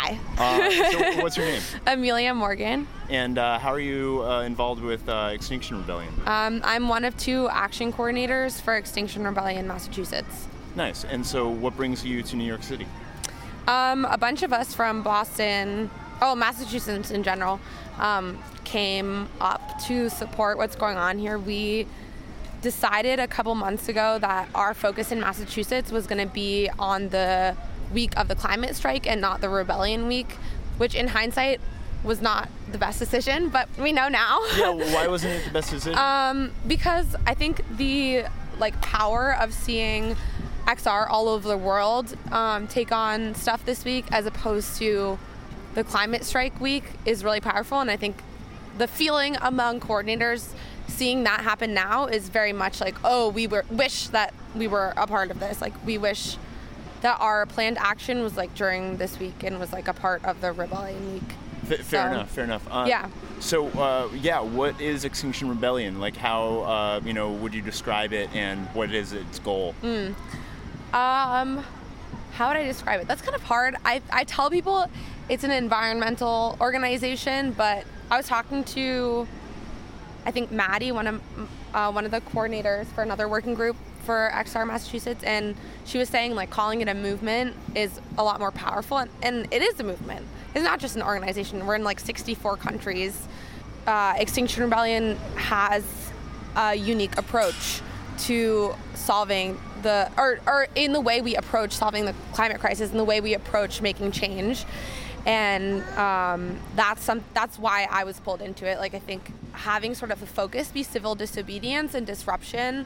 Hi. So what's your name? Amelia Morgan. And how are you involved with Extinction Rebellion? I'm one of 2 action coordinators for Extinction Rebellion Massachusetts. Nice. And so what brings you to New York City? A bunch of us from Boston, Massachusetts in general, came up to support what's going on here. We decided a couple months ago that our focus in Massachusetts was going to be on the week of the climate strike and not the rebellion week, which in hindsight was not the best decision, but we know now. Yeah, well, why wasn't it the best decision? Because I think the power of seeing XR all over the world take on stuff this week as opposed to the climate strike week is really powerful, and I think the feeling among coordinators seeing that happen now is very much wish that we were a part of this. We wish that our planned action was during this week and was a part of the rebellion week. Fair enough. Yeah. So, what is Extinction Rebellion? How, would you describe it, and what is its goal? How would I describe it? That's kind of hard. I tell people it's an environmental organization, but I was talking to, I think, Maddie, one of the coordinators for another working group for XR Massachusetts, and she was saying calling it a movement is a lot more powerful, and it is a movement. It's not just an organization. We're in 64 countries. Extinction Rebellion has a unique approach to solving or in the way we approach solving the climate crisis and the way we approach making change. And that's why I was pulled into it. I think having sort of a focus be civil disobedience and disruption,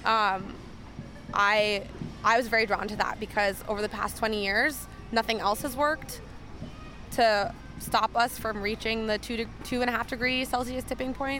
I was very drawn to that because over the past 20 years, nothing else has worked to stop us from reaching the 2.5 degree Celsius tipping point.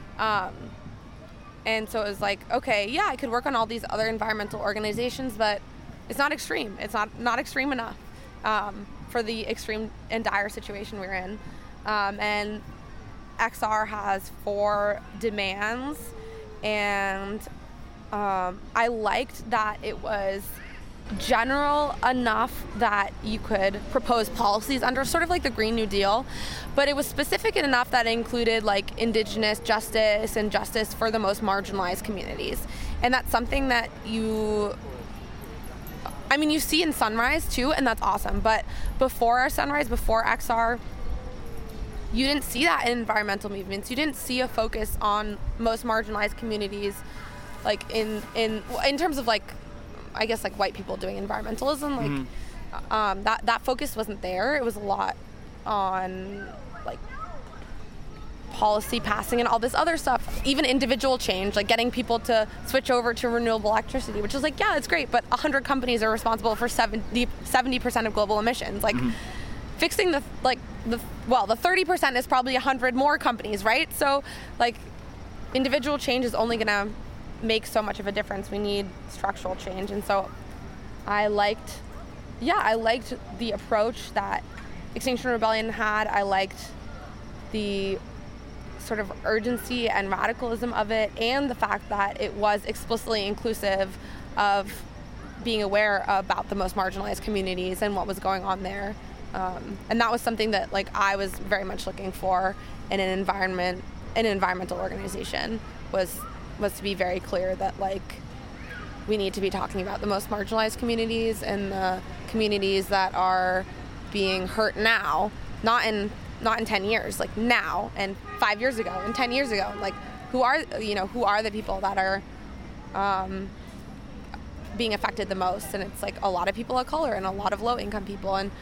And so it was okay, yeah, I could work on all these other environmental organizations, but it's not extreme. It's not extreme enough for the extreme and dire situation we're in. And XR has 4 demands, and I liked that it was general enough that you could propose policies under sort of the Green New Deal, but it was specific enough that it included Indigenous justice and justice for the most marginalized communities. And that's something that you see in Sunrise too, and that's awesome. But before our Sunrise, before XR, you didn't see that in environmental movements. You didn't see a focus on most marginalized communities, in terms of I guess white people doing environmentalism. That focus wasn't there. It was a lot on policy passing and all this other stuff, even individual change, getting people to switch over to renewable electricity, which is yeah, it's great, but 100 companies are responsible for 70% of global emissions. Fixing the 30% is probably 100 more companies, right? So individual change is only gonna make so much of a difference. We need structural change. And so I liked the approach that Extinction Rebellion had. I liked the sort of urgency and radicalism of it, and the fact that it was explicitly inclusive of being aware about the most marginalized communities and what was going on there. And that was something that I was very much looking for in an environmental organization was to be very clear that we need to be talking about the most marginalized communities and the communities that are being hurt now, not in 10 years, now and 5 years ago and 10 years ago. Who are the people that are being affected the most? And it's a lot of people of color and a lot of low income people. And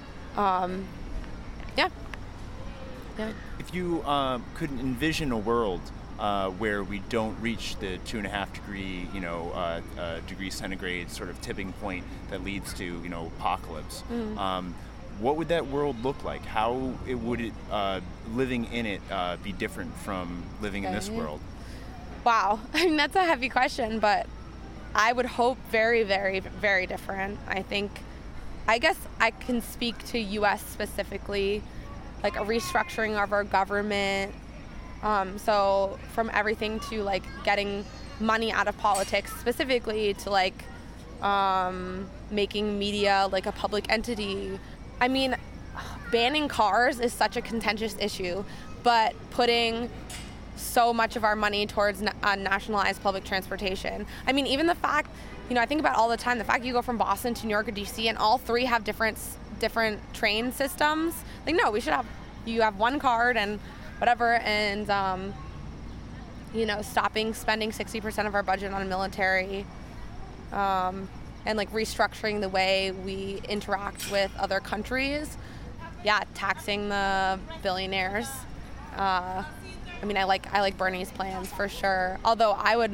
yeah. If you could envision a world where we don't reach the 2.5 degree, degree centigrade sort of tipping point that leads to, apocalypse. What would that world look like? How would it, living in it, be different from living in this world? Wow, that's a heavy question, but I would hope very, very, very different. I guess I can speak to U.S. specifically, a restructuring of our government. So from everything to getting money out of politics specifically to making media a public entity. banning cars is such a contentious issue, but putting so much of our money towards nationalized public transportation. I mean, even the fact, I think about all the time, the fact you go from Boston to New York or DC and all three have different train systems. Like, no, you have one card and whatever, and, stopping spending 60% of our budget on military, and like restructuring the way we interact with other countries. Yeah, taxing the billionaires. I like Bernie's plans for sure. Although I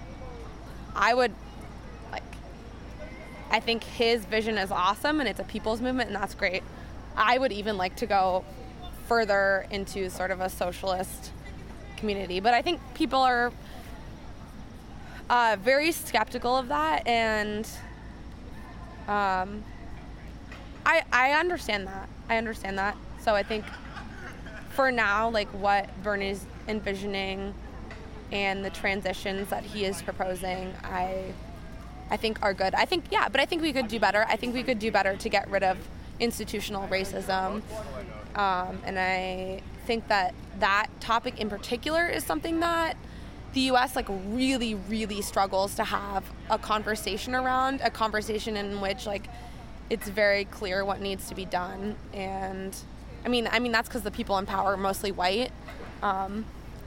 think his vision is awesome and it's a people's movement and that's great. I would even like to go further into sort of a socialist community, but I think people are very skeptical of that, and I understand that. So I think for now, like what Bernie's envisioning and the transitions that he is proposing, I think are good. But I think we could do better. I think we could do better to get rid of institutional racism. And I think that topic in particular is something that the U.S. like really, really struggles to have a conversation around, a conversation in which like it's very clear what needs to be done. And I mean that's because the people in power are mostly white. So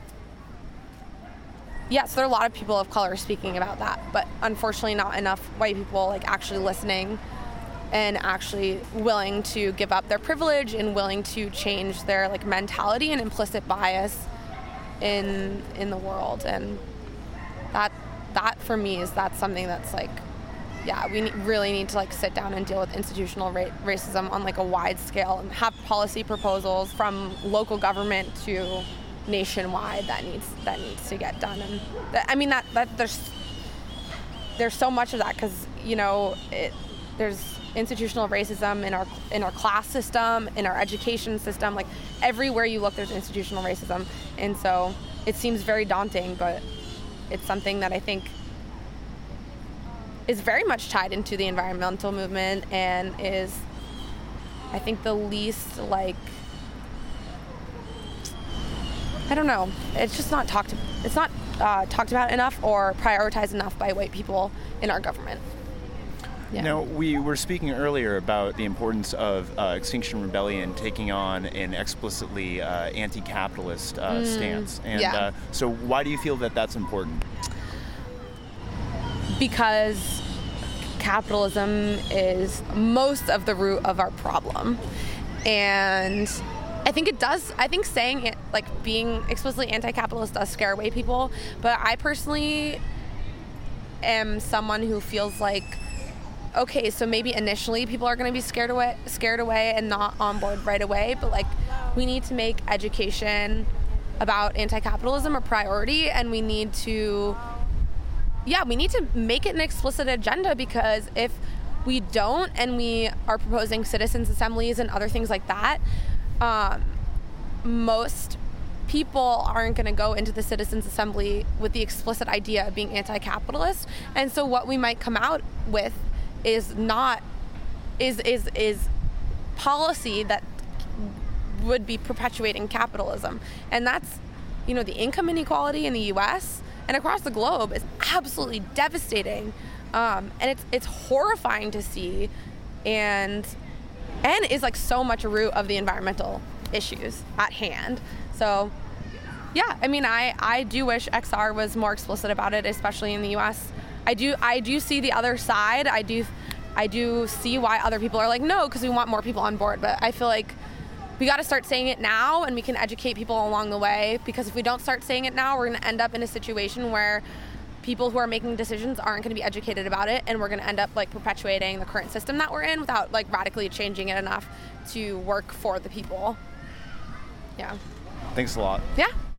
there are a lot of people of color speaking about that, but unfortunately not enough white people like actually listening and actually willing to give up their privilege and willing to change their like mentality and implicit bias in the world. And that for me that's something that's like, we really need to like sit down and deal with institutional racism on like a wide scale and have policy proposals from local government to nationwide that needs to get done. And that there's so much of that because there's institutional racism in our class system, in our education system, like everywhere you look there's institutional racism. And so it seems very daunting, but it's something that I think is very much tied into the environmental movement and is, I think, the least like, I don't know, it's just not talked about enough or prioritized enough by white people in our government. Yeah. Now, we were speaking earlier about the importance of Extinction Rebellion taking on an explicitly anti-capitalist stance. And so why do you feel that that's important? Because capitalism is most of the root of our problem. And I think saying it, like being explicitly anti-capitalist does scare away people. But I personally am someone who feels like, okay, so maybe initially people are going to be scared away and not on board right away. But like we need to make education about anti-capitalism a priority, and we need to make it an explicit agenda, because if we don't and we are proposing citizens' assemblies and other things like that, most people aren't going to go into the citizens' assembly with the explicit idea of being anti-capitalist. And so what we might come out with is policy that would be perpetuating capitalism. And that's, the income inequality in the U.S. and across the globe is absolutely devastating, and it's horrifying to see, and is like so much a root of the environmental issues at hand. So, I do wish XR was more explicit about it, especially in the U.S. I do see the other side. I do see why other people are like, no, because we want more people on board. But I feel like we got to start saying it now, and we can educate people along the way, because if we don't start saying it now, we're going to end up in a situation where people who are making decisions aren't going to be educated about it, and we're going to end up like perpetuating the current system that we're in without like radically changing it enough to work for the people. Yeah. Thanks a lot. Yeah.